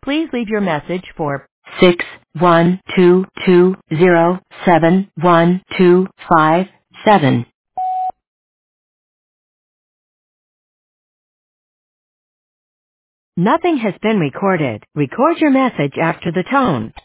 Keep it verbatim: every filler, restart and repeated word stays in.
Please leave your message for six one two two zero seven one two five seven. Nothing has been recorded. Record your message after the tone.